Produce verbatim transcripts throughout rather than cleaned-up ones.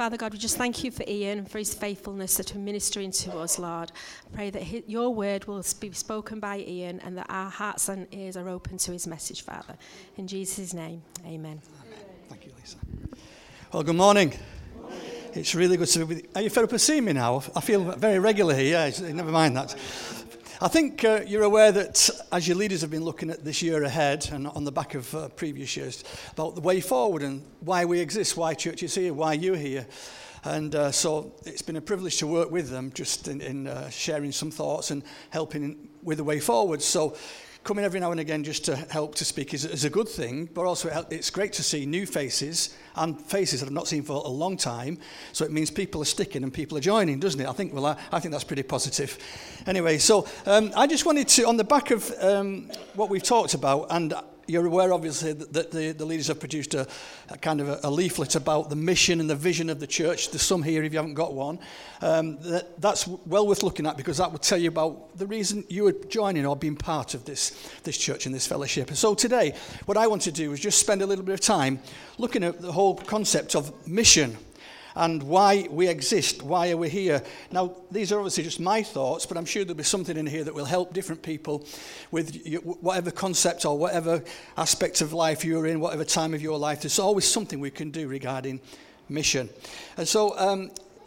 Father God, we just thank you for Ian and for his faithfulness to ministering to us, Lord. I pray that his, your word will be spoken by Ian and that our hearts and ears are open to his message, Father. In Jesus' name, amen. Amen. Thank you, Lisa. Well, good morning. Good morning. It's really good to be with you. Are you fed up with seeing me now? I feel very regular here. Yeah, never mind that. I think uh, you're aware that as your leaders have been looking at this year ahead and on the back of uh, previous years about the way forward and why we exist, why church is here, why you're here. And uh, so it's been a privilege to work with them just in, in uh, sharing some thoughts and helping with the way forward. So coming every now and again just to help to speak is, is a good thing, but also it's great to see new faces and faces that I've not seen for a long time. So it means people are sticking and people are joining, doesn't it? I think well, I, I think that's pretty positive. Anyway, so um, I just wanted to, on the back of um, what we've talked about, and you're aware, obviously, that the, the leaders have produced a, a kind of a, a leaflet about the mission and the vision of the church. There's some here if you haven't got one. Um, that, that's well worth looking at because that will tell you about the reason you are joining or being part of this, this church and this fellowship. And so today, what I want to do is just spend a little bit of time looking at the whole concept of mission and why we exist, why are we here. Now, these are obviously just my thoughts, but I'm sure there'll be something in here that will help different people with whatever concept or whatever aspect of life you're in, whatever time of your life. There's always something we can do regarding mission. And so um,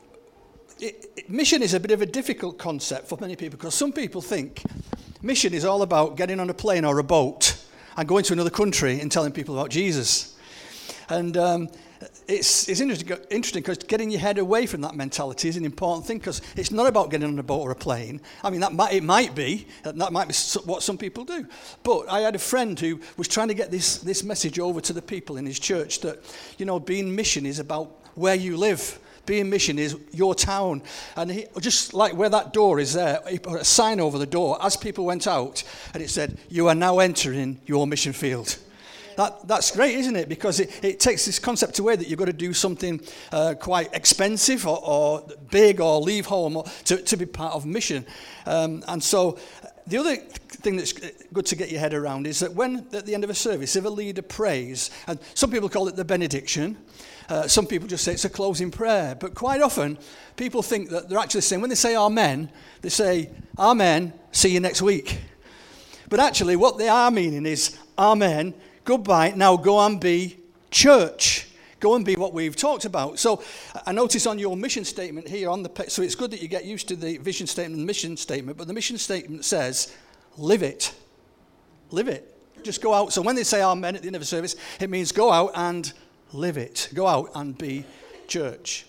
it, it, mission is a bit of a difficult concept for many people because some people think mission is all about getting on a plane or a boat and going to another country and telling people about Jesus. And um, It's it's interesting interesting because getting your head away from that mentality is an important thing because it's not about getting on a boat or a plane. I mean, that might, it might be, that might be what some people do. But I had a friend who was trying to get this, this message over to the people in his church that, you know, being mission is about where you live. Being mission is your town. And he, just like where that door is there, he put a sign over the door as people went out and it said, "You are now entering your mission field." That, that's great, isn't it? Because it, it takes this concept away that you've got to do something uh, quite expensive or, or big or leave home or to, to be part of mission. Um, and so the other thing that's good to get your head around is that when, at the end of a service, if a leader prays, and some people call it the benediction, uh, some people just say it's a closing prayer. But quite often, people think that they're actually saying, when they say amen, they say, "Amen, see you next week." But actually, what they are meaning is, amen, goodbye, now go and be church. Go and be what we've talked about. So I notice on your mission statement here on the page, so it's good that you get used to the vision statement and the mission statement, but the mission statement says, live it. Live it. Just go out. So when they say amen at the end of the service, it means go out and live it. Go out and be church.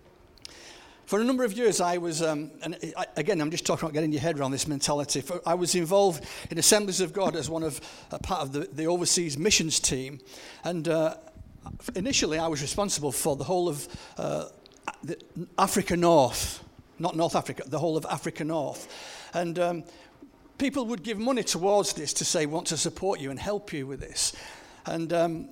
For a number of years, I was, um, and I, again, I'm just talking about getting your head around this mentality. For, I was involved in Assemblies of God as one of, a part of the, the overseas missions team. And uh, initially, I was responsible for the whole of uh, the Africa North, not North Africa, the whole of Africa North. And um, people would give money towards this to say, want to support you and help you with this. And um,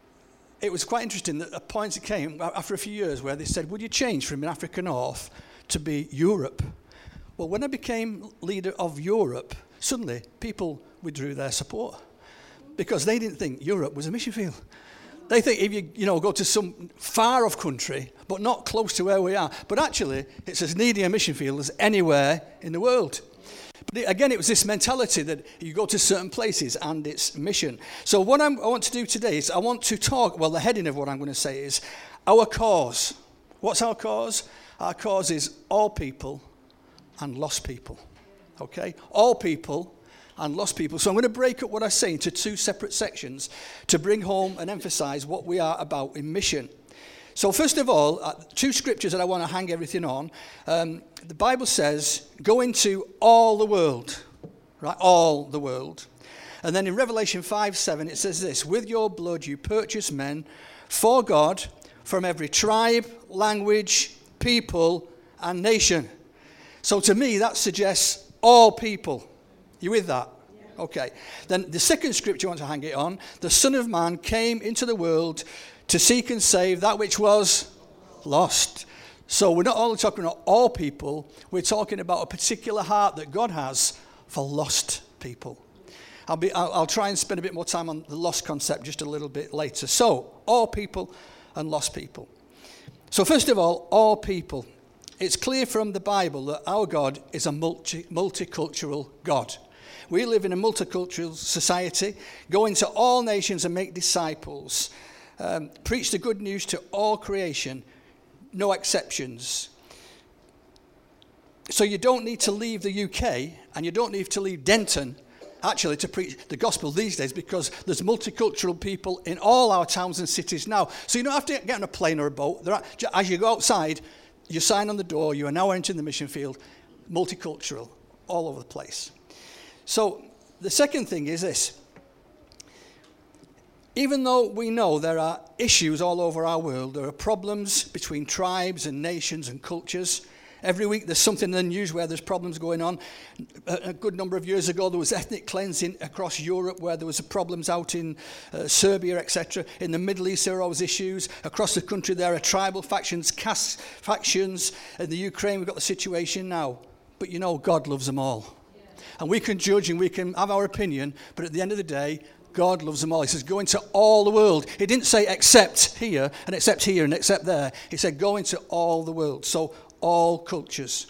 it was quite interesting that a point came after a few years where they said, would you change from Africa North to be Europe? Well, when I became leader of Europe, suddenly people withdrew their support because they didn't think Europe was a mission field. They think if you, you know, go to some far-off country, but not close to where we are, but actually it's as needy a mission field as anywhere in the world. But again, it was this mentality that you go to certain places and it's mission. So what I'm, I want to do today is I want to talk, well, the heading of what I'm going to say is our cause. What's our cause? Our cause is all people and lost people. Okay? All people and lost people. So I'm going to break up what I say into two separate sections to bring home and emphasize what we are about in mission. So first of all, uh, two scriptures that I want to hang everything on. Um, the Bible says, go into all the world, right? All the world. And then in Revelation five seven, it says this, with your blood you purchase men for God from every tribe, language, people, and nation. So to me, that suggests all people. You with that? Yeah. Okay. Then the second scripture I want to hang it on, the Son of Man came into the world to seek and save that which was lost. So we're not only talking about all people, we're talking about a particular heart that God has for lost people. I'll be, I'll, I'll try and spend a bit more time on the lost concept just a little bit later. So, all people and lost people. So first of all, all people. It's clear from the Bible that our God is a multi- multicultural God. We live in a multicultural society. Go into all nations and make disciples. Um, preach the good news to all creation. No exceptions. So you don't need to leave the U K and you don't need to leave Denton actually to preach the gospel these days, because there's multicultural people in all our towns and cities now. So you don't have to get on a plane or a boat. There are, as you go outside, you sign on the door, you are now entering the mission field, multicultural, all over the place. So the second thing is this. Even though we know there are issues all over our world, there are problems between tribes and nations and cultures. Every week there's something in the news where there's problems going on. A, a good number of years ago there was ethnic cleansing across Europe, where there was problems out in uh, Serbia, et cetera. In the Middle East there are always issues. Across the country there are tribal factions, caste factions. In the Ukraine we've got the situation now. But you know, God loves them all. Yeah. And we can judge and we can have our opinion, but at the end of the day, God loves them all. He says, go into all the world. He didn't say except here and except here and except there. He said, go into all the world. So all cultures.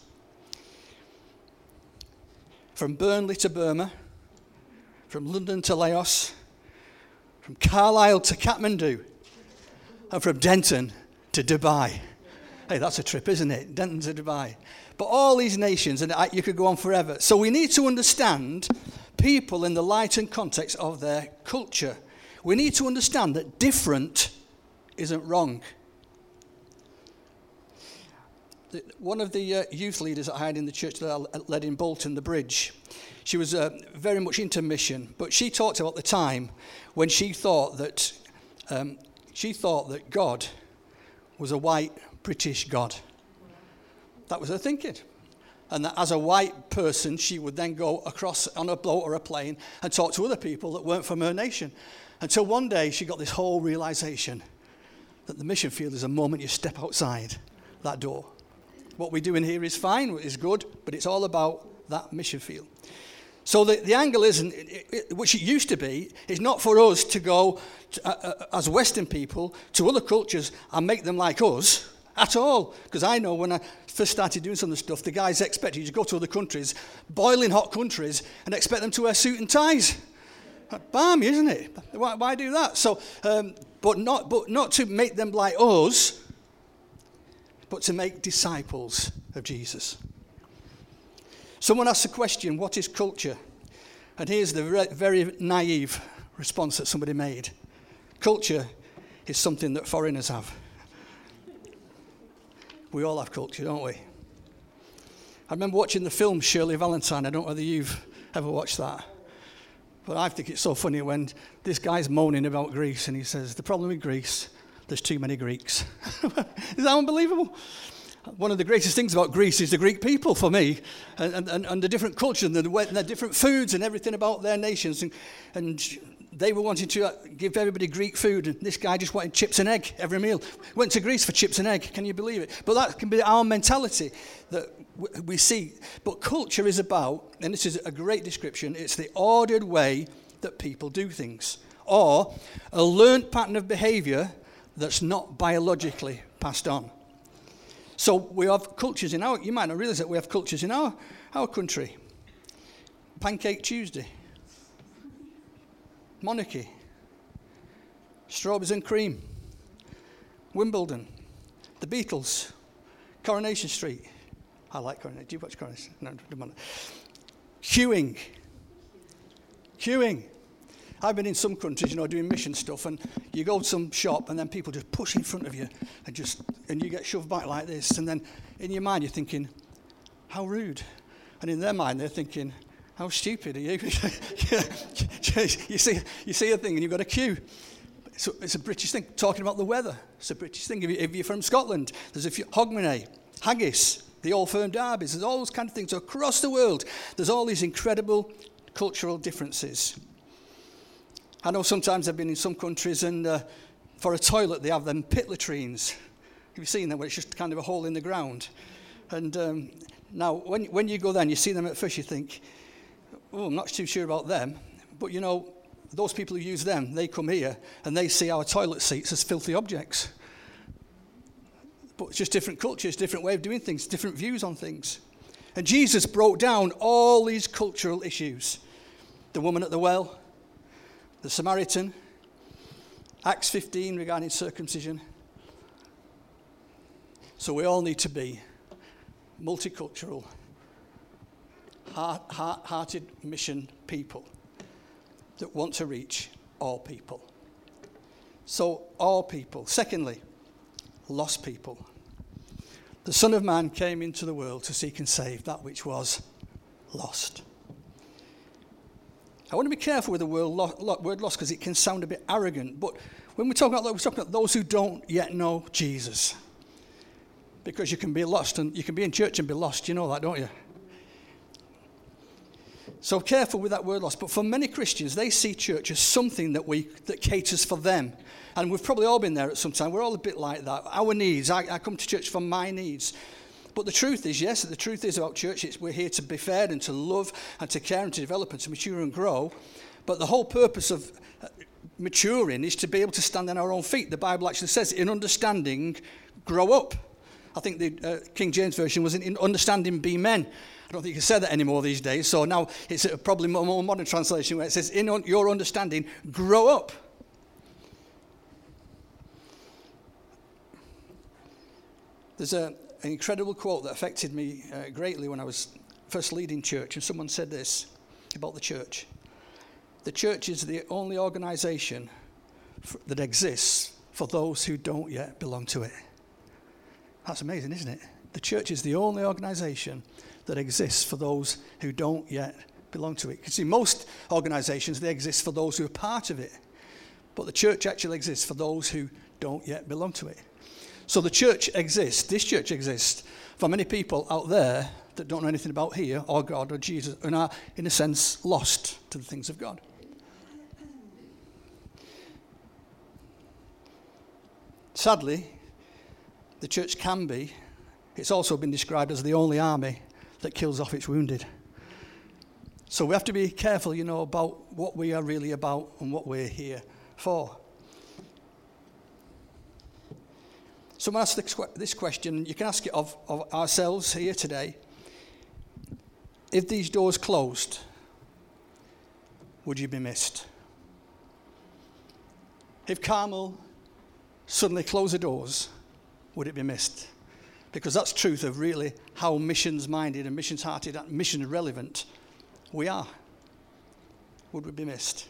From Burnley to Burma, from London to Laos, from Carlisle to Kathmandu, and from Denton to Dubai. Hey, that's a trip, isn't it? Denton to Dubai. But all these nations, and you could go on forever. So we need to understand people in the light and context of their culture. We need to understand that different isn't wrong. The, one of the uh, youth leaders that I had in the church that I led in Bolton, the Bridge, she was uh, very much into mission, but she talked about the time when she thought that um, she thought that God was a white British God. That was her thinking. And that as a white person, she would then go across on a boat or a plane and talk to other people that weren't from her nation. Until one day she got this whole realization that the mission field is a moment you step outside that door. What we're doing here is fine, is good, but it's all about that mission field. So the, the angle isn't, it, it, which it used to be, is not for us to go to, uh, uh, as Western people to other cultures and make them like us at all. Because I know when I first started doing some of the stuff, the guys expect you to go to other countries, boiling hot countries, and expect them to wear suit and ties. Balmy, isn't it? Why, why do that? So, um, but not, but not to make them like us, but to make disciples of Jesus. Someone asked the question, what is culture? And here's the re- very naive response that somebody made. Culture is something that foreigners have. We all have culture, don't we? I remember watching the film Shirley Valentine. I don't know whether you've ever watched that. But I think it's so funny when this guy's moaning about Greece and he says, the problem with Greece, there's too many Greeks. Is that unbelievable? One of the greatest things about Greece is the Greek people for me, and, and, and the different culture and the, and the different foods and everything about their nations. And, and they were wanting to give everybody Greek food, and this guy just wanted chips and egg every meal. Went to Greece for chips and egg, can you believe it? But that can be our mentality that we see. But culture is about, and this is a great description, it's the ordered way that people do things, or a learned pattern of behavior that's not biologically passed on. So we have cultures in our, you might not realize that we have cultures in our, our country. Pancake Tuesday, monarchy, strawberries and cream, Wimbledon, the Beatles, Coronation Street. I like Coronation. Do you watch Coronation? No, don't matter. Queuing. Queuing. I've been in some countries, you know, doing mission stuff, and you go to some shop, and then people just push in front of you, and just, and you get shoved back like this, and then in your mind you're thinking, how rude, and in their mind they're thinking, how stupid are you? you see, you see a thing, and you've got a queue. It's a, it's a British thing. Talking about the weather, it's a British thing. If, you, if you're from Scotland, there's a few Hogmanay, haggis, the Old Firm derbies. There's all those kind of things. So across the world, there's all these incredible cultural differences. I know sometimes I've been in some countries and uh, for a toilet they have them pit latrines. Have you seen them where it's just kind of a hole in the ground? And um, now when, when you go there and you see them at first you think, oh, I'm not too sure about them. But you know, those people who use them, they come here and they see our toilet seats as filthy objects. But it's just different cultures, different way of doing things, different views on things. And Jesus broke down all these cultural issues. The woman at the well, the Samaritan, Acts fifteen regarding circumcision. So we all need to be multicultural, heart, heart, hearted mission people that want to reach all people. So all people. Secondly, lost people. The Son of Man came into the world to seek and save that which was lost. I want to be careful with the word lost word lost because it can sound a bit arrogant. But when we talk about, we're talking about those who don't yet know Jesus. Because you can be lost, and you can be in church and be lost. You know that, don't you? So careful with that word lost. But for many Christians, they see church as something that we that caters for them. And we've probably all been there at some time. We're all a bit like that. Our needs. I, I come to church for my needs. But the truth is, yes, the truth is about church, it's we're here to be fed and to love and to care and to develop and to mature and grow. But the whole purpose of maturing is to be able to stand on our own feet. The Bible actually says, in understanding, grow up. I think the uh, King James Version was in, in understanding, be men. I don't think you can say that anymore these days. So now it's a probably more, more modern translation where it says, in un- your understanding, grow up. There's a, an incredible quote that affected me uh, greatly when I was first leading church. And someone said this about the church. The church is the only organization f- that exists for those who don't yet belong to it. That's amazing, isn't it? The church is the only organization that exists for those who don't yet belong to it. You see, most organizations, they exist for those who are part of it. But the church actually exists for those who don't yet belong to it. So the church exists, this church exists, for many people out there that don't know anything about here, or God, or Jesus, and are, in a sense, lost to the things of God. Sadly, the church can be, it's also been described as the only army that kills off its wounded. So we have to be careful, you know, about what we are really about and what we're here for. Someone asked this question, you can ask it of, of ourselves here today. If these doors closed, would you be missed? If Carmel suddenly closed the doors, would it be missed? Because that's truth of really how missions-minded and missions-hearted and mission-relevant we are. Would we be missed?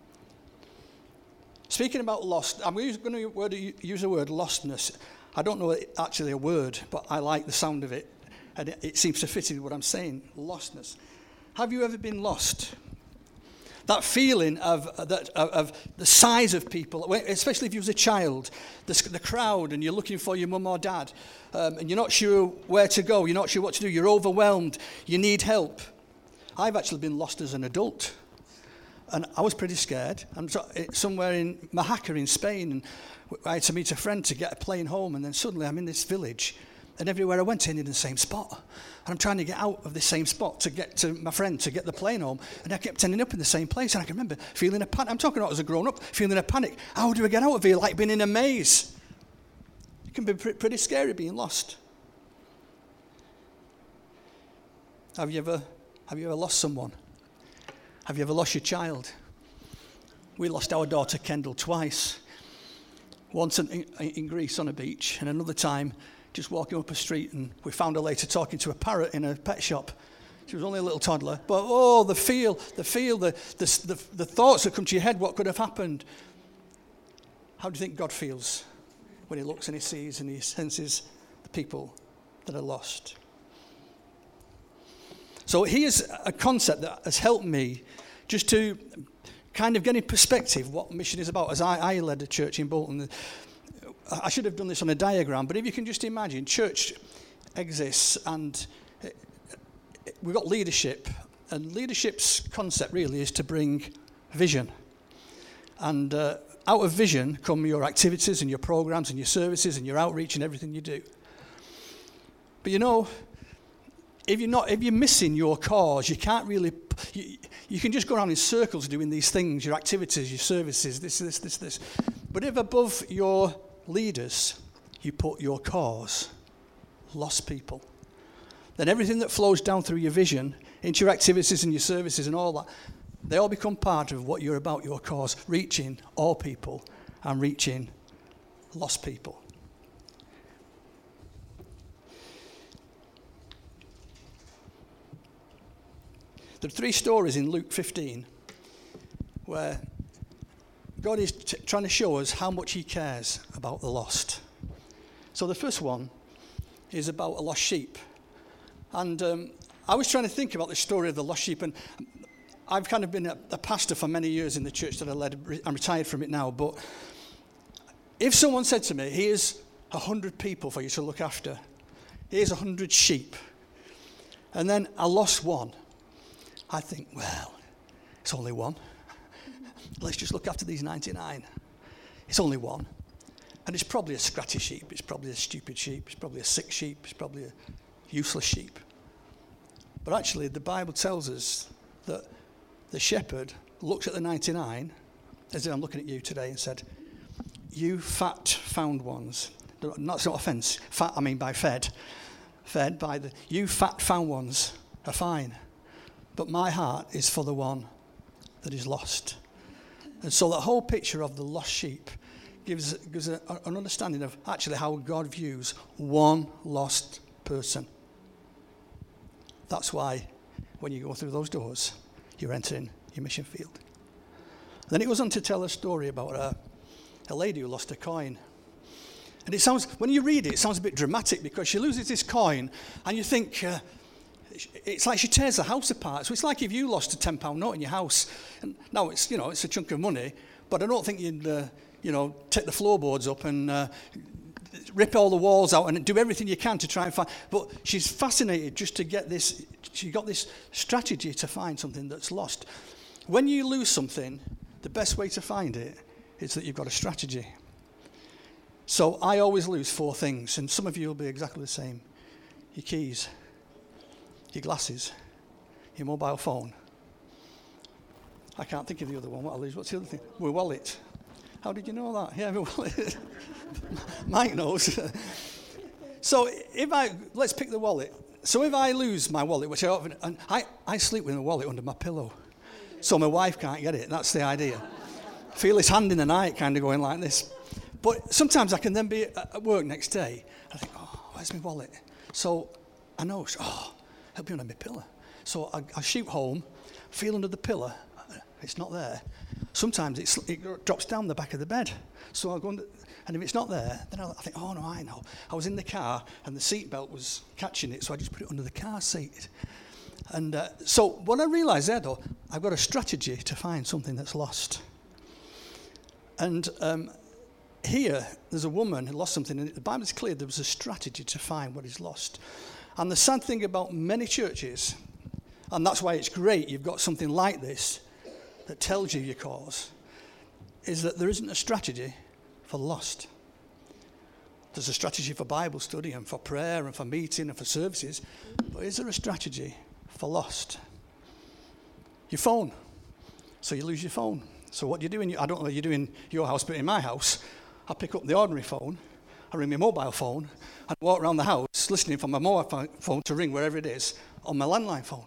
Speaking about lost, I'm going to use the word lostness. I don't know it's actually a word, but I like the sound of it, and it, it seems to fit in what I'm saying, lostness. Have you ever been lost? That feeling of, that, of, of the size of people, especially if you was a child, the, the crowd, and you're looking for your mum or dad, um, and you're not sure where to go, you're not sure what to do, you're overwhelmed, you need help. I've actually been lost as an adult. And I was pretty scared. I'm somewhere in Majaca in Spain, and I had to meet a friend to get a plane home, and then suddenly I'm in this village, and everywhere I went I ended in the same spot. And I'm trying to get out of the same spot to get to my friend to get the plane home, and I kept ending up in the same place. And I can remember feeling a panic. I'm talking about as a grown-up, feeling a panic. How do I get out of here? Like being in a maze. It can be pretty scary being lost. Have you ever, have you ever lost someone? Have you ever lost your child? We lost our daughter Kendall twice. Once in, in Greece on a beach, and another time just walking up a street, and we found her later talking to a parrot in a pet shop. She was only a little toddler, but oh, the feel, the feel, the, the, the, the thoughts that come to your head, what could have happened? How do you think God feels when he looks and he sees and he senses the people that are lost? So here's a concept that has helped me just to kind of get in perspective what mission is about. As I, I led a church in Bolton, I should have done this on a diagram, but if you can just imagine, church exists and we've got leadership, and leadership's concept really is to bring vision. And uh, out of vision come your activities and your programs and your services and your outreach and everything you do. But you know, If you're not, if you're missing your cause, you can't really. You, you can just go around in circles doing these things, your activities, your services, this, this, this, this. But if above your leaders you put your cause, lost people. Then everything that flows down through your vision, into your activities and your services and all that, they all become part of what you're about, your cause, reaching all people and reaching lost people. There are three stories in Luke fifteen where God is t- trying to show us how much he cares about the lost. So the first one is about a lost sheep. And um, I was trying to think about the story of the lost sheep, and I've kind of been a, a pastor for many years in the church that I led. I'm retired from it now, but if someone said to me, here's a hundred people for you to look after, here's a hundred sheep, and then I lost one, I think, well, it's only one. Let's just look after these ninety-nine. It's only one. And it's probably a scratchy sheep. It's probably a stupid sheep. It's probably a sick sheep. It's probably a useless sheep. But actually, the Bible tells us that the shepherd looked at the ninety-nine, as if I'm looking at you today, and said, you fat found ones. That's not offence. Fat, I mean by fed. Fed by the, you fat found ones are fine. But my heart is for the one that is lost. And so the whole picture of the lost sheep gives, gives a, an understanding of actually how God views one lost person. That's why when you go through those doors, you're entering your mission field. Then it goes on to tell a story about a, a lady who lost a coin. And it sounds, when you read it, it sounds a bit dramatic because she loses this coin and you think, uh, it's like she tears the house apart. So it's like if you lost a ten pound note in your house. And now it's, you know, it's a chunk of money, but I don't think you'd, uh, you know, take the floorboards up and uh, rip all the walls out and do everything you can to try and find. But she's fascinated just to get this. She got this strategy to find something that's lost. When you lose something, the best way to find it is that you've got a strategy. So I always lose four things, and some of you will be exactly the same. Your keys, your glasses, your mobile phone. I can't think of the other one. What I lose? What's the other thing? My wallet. How did you know that? Yeah, my wallet. Mike knows. So if I, let's pick the wallet. So if I lose my wallet, which I often, and I, I sleep with my wallet under my pillow, so my wife can't get it. That's the idea. Feel his hand in the night kind of going like this. But sometimes I can then be at work next day, and I think, oh, where's my wallet? So I know, oh, it'll be under my pillow. So I, I shoot home, feel under the pillow, it's not there. Sometimes it's, it drops down the back of the bed. So I'll go under, and if it's not there, then I'll, I think, oh no, I know. I was in the car and the seat belt was catching it, so I just put it under the car seat. And uh, so what I realised there, though, I've got a strategy to find something that's lost. And um, here, there's a woman who lost something, and the Bible's clear there was a strategy to find what is lost. And the sad thing about many churches, and that's why it's great you've got something like this that tells you your cause, is that there isn't a strategy for the lost. There's a strategy for Bible study and for prayer and for meeting and for services, but is there a strategy for lost? Your phone. So you lose your phone. So what do you do in your, I don't know what you do in your house, but in my house, I pick up the ordinary phone, I ring my mobile phone, and walk around the house listening for my mobile phone to ring wherever it is on my landline phone.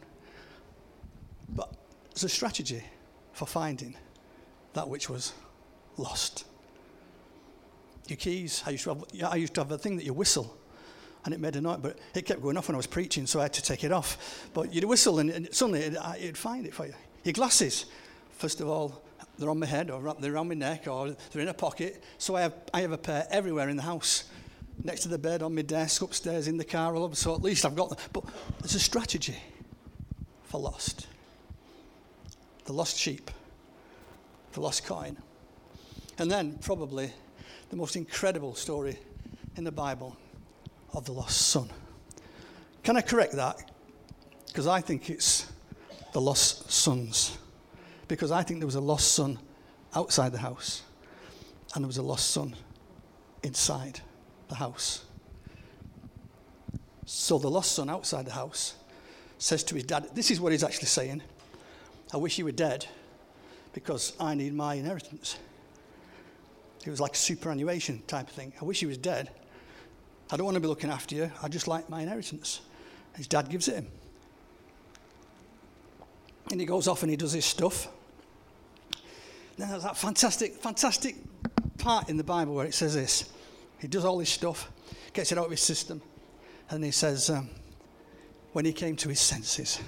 But there's a strategy for finding that which was lost. Your keys, I used to have, yeah, I used to have a thing that you whistle, and it made a noise, but it kept going off when I was preaching, so I had to take it off. But you'd whistle, and, and suddenly it, it'd find it for you. Your glasses, first of all, they're on my head, or they're around my neck, or they're in a pocket. So I have I have a pair everywhere in the house, next to the bed, on my desk, upstairs, in the car, all over. So at least I've got them. But there's a strategy for lost. The lost sheep, the lost coin. And then probably the most incredible story in the Bible of the lost son. Can I correct that? Because I think it's the lost sons. Because I think there was a lost son outside the house, and there was a lost son inside the house. So the lost son outside the house says to his dad, this is what he's actually saying, I wish you were dead because I need my inheritance. It was like a superannuation type of thing. I wish he was dead I don't want to be looking after you. I just like my inheritance. His dad gives it him. And he goes off and he does his stuff. Then there's that fantastic, fantastic part in the Bible where it says this. He does all his stuff, gets it out of his system, and he says, um, when he came to his senses.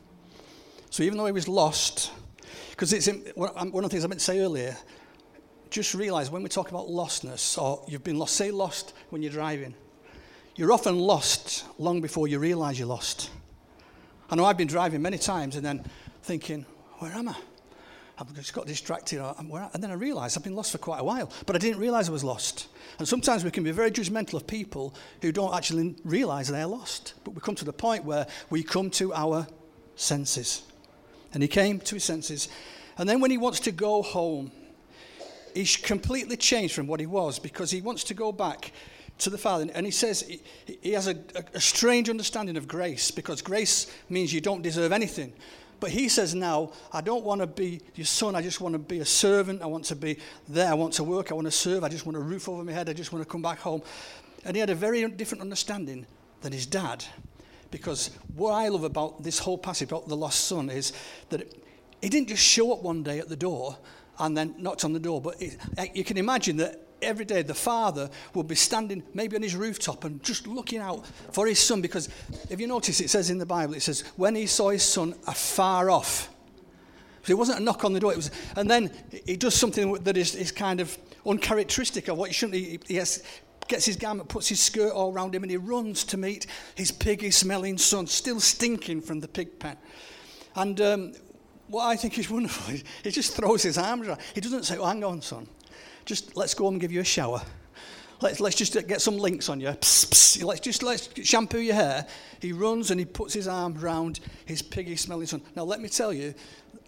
So even though he was lost, because it's in, one of the things I meant to say earlier, just realise when we talk about lostness, or you've been lost, say lost when you're driving, you're often lost long before you realise you're lost. I know I've been driving many times and then thinking, where am I? I've just got distracted, or, and then I realised I've been lost for quite a while, but I didn't realise I was lost. And sometimes we can be very judgmental of people who don't actually realise they're lost. But we come to the point where we come to our senses. And he came to his senses. And then when he wants to go home, he's completely changed from what he was, because he wants to go back to the Father. And he says he, he has a, a strange understanding of grace, because grace means you don't deserve anything. But he says now, I don't want to be your son, I just want to be a servant, I want to be there, I want to work, I want to serve, I just want a roof over my head, I just want to come back home. And he had a very different understanding than his dad, because what I love about this whole passage about the lost son is that it, he didn't just show up one day at the door and then knocked on the door, but it, you can imagine that every day the father would be standing maybe on his rooftop and just looking out for his son, because if you notice, it says in the Bible, it says when he saw his son afar off. So it wasn't a knock on the door, it was, and then he does something that is, is kind of uncharacteristic of what he shouldn't. He, he has, gets his garment, puts his skirt all around him, and he runs to meet his piggy smelling son, still stinking from the pig pen. And um, what I think is wonderful is he just throws his arms around. He doesn't say, oh, hang on, son. Just let's go home and give you a shower. Let's let's just get some links on you. Psst, psst. Let's just let's shampoo your hair. He runs and he puts his arm round his piggy smelling son. Now let me tell you,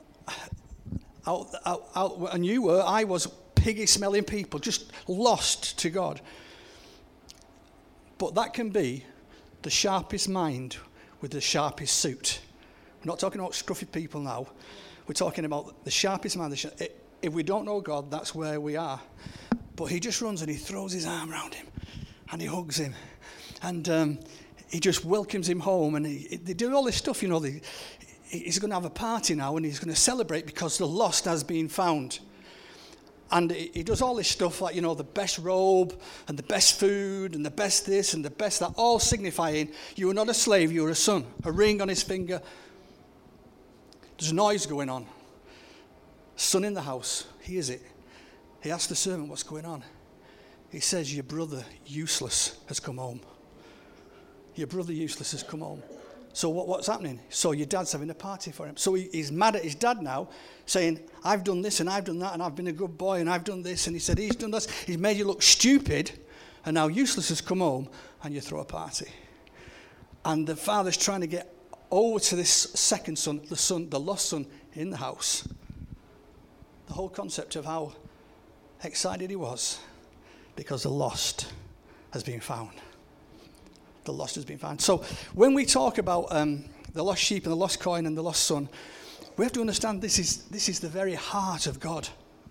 out, out, out, and you were, I was piggy smelling people, just lost to God. But that can be the sharpest mind with the sharpest suit. We're not talking about scruffy people now. We're talking about the sharpest mind. The sh- it, If we don't know God, that's where we are. But he just runs and he throws his arm around him and he hugs him. And um, he just welcomes him home. And he, they do all this stuff, you know. They, he's going to have a party now and he's going to celebrate because the lost has been found. And he, he does all this stuff like, you know, the best robe and the best food and the best this and the best that, all signifying you are not a slave, you are a son. A ring on his finger. There's noise going on. Son in the house, hears it. He asks the servant what's going on. He says, your brother useless has come home. Your brother useless has come home. So what, what's happening? So your dad's having a party for him. So he, he's mad at his dad now, saying, I've done this and I've done that and I've been a good boy and I've done this. And he said, he's done this. He's made you look stupid. And now useless has come home and you throw a party. And the father's trying to get over to this second son, the son, the lost son in the house. The whole concept of how excited he was because the lost has been found. The lost has been found. So when we talk about um, the lost sheep and the lost coin and the lost son, we have to understand this is this is the very heart of God.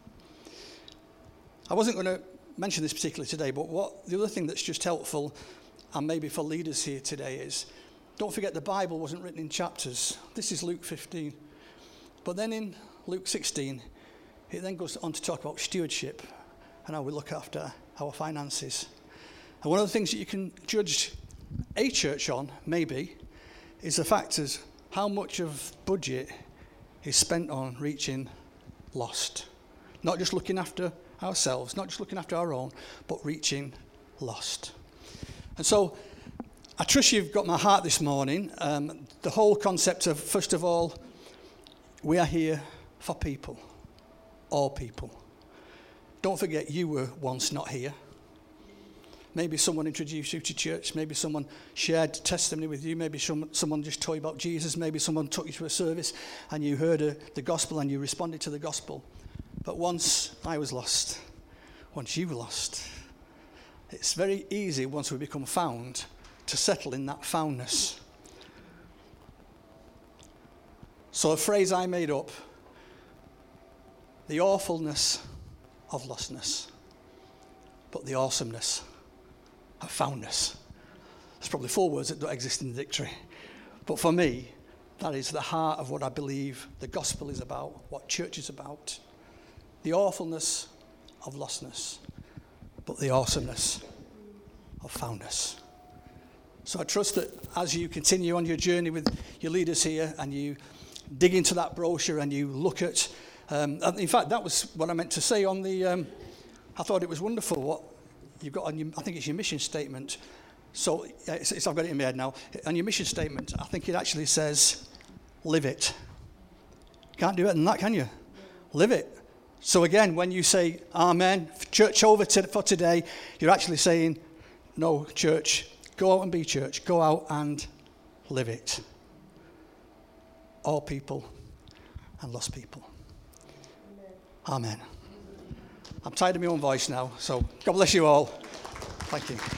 I wasn't going to mention this particularly today, but what the other thing that's just helpful, and maybe for leaders here today, is don't forget the Bible wasn't written in chapters. This is Luke fifteen. But then in Luke sixteen, it then goes on to talk about stewardship and how we look after our finances. And one of the things that you can judge a church on, maybe, is the fact is how much of budget is spent on reaching lost. Not just looking after ourselves, not just looking after our own, but reaching lost. And so I trust you've got my heart this morning. Um, the whole concept of, first of all, we are here for people. All people. Don't forget you were once not here. Maybe someone introduced you to church. Maybe someone shared testimony with you. Maybe some, someone just told you about Jesus. Maybe someone took you to a service and you heard a, the gospel and you responded to the gospel. But once I was lost. Once you were lost. It's very easy once we become found to settle in that foundness. So a phrase I made up. The awfulness of lostness, but the awesomeness of foundness. There's probably four words that don't exist in the dictionary. But for me, that is the heart of what I believe the gospel is about, what church is about. The awfulness of lostness, but the awesomeness of foundness. So I trust that as you continue on your journey with your leaders here and you dig into that brochure and you look at, um, and in fact, that was what I meant to say on the, um, I thought it was wonderful what you've got on your, I think it's your mission statement. So it's, it's, I've got it in my head now. On your mission statement, I think it actually says, live it. Can't do it than that, can you? Live it. So again, when you say, amen, church over to, for today, you're actually saying, no, church, go out and be church. Go out and live it. All people and lost people. Amen. I'm tired of my own voice now, so God bless you all. Thank you.